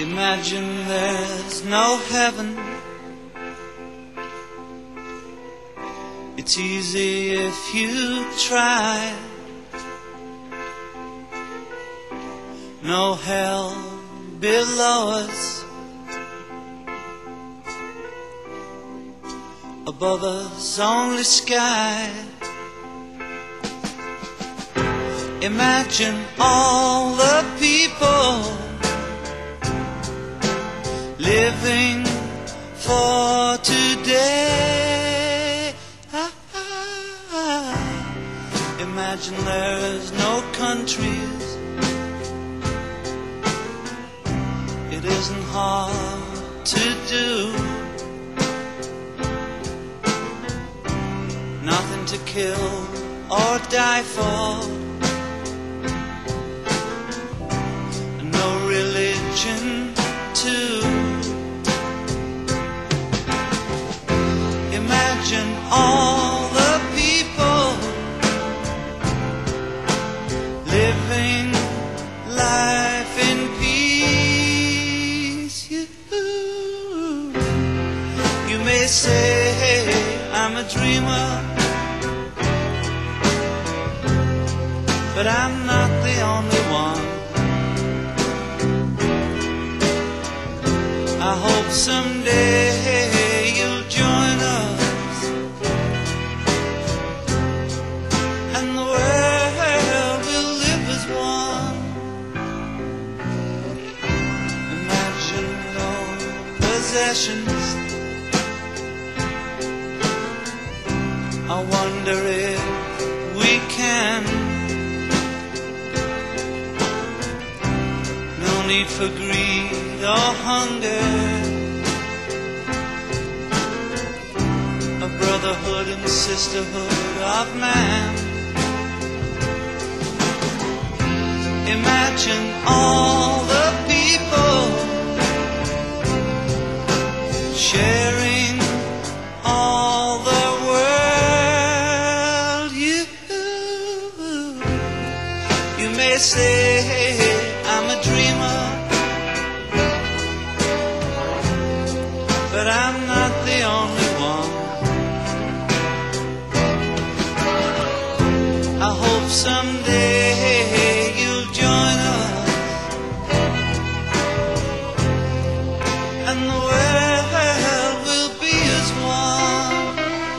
Imagine there's no heaven. It's easy if you try. No hell below us, above us only sky. Imagine all the people living for today. Imagine there's no countries. It isn't hard to do. Nothing to kill or die for. No religion too. Imagine all the people living life in peace. You may say I'm a dreamer, but I'm not the only one. I hope someday you'll join us, and the world will live as one. Imagine no possessions. I wonder if we can. No need for greed or hunger. A brotherhood and sisterhood of man. Imagine all the people sharing all the world. You may say I'm a dreamer, but I'm not the only one. I hope someday you'll join us, and the world will be as one.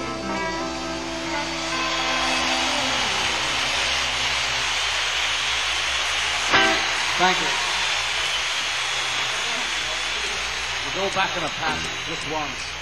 Thank you. We'll go back in a pass just once.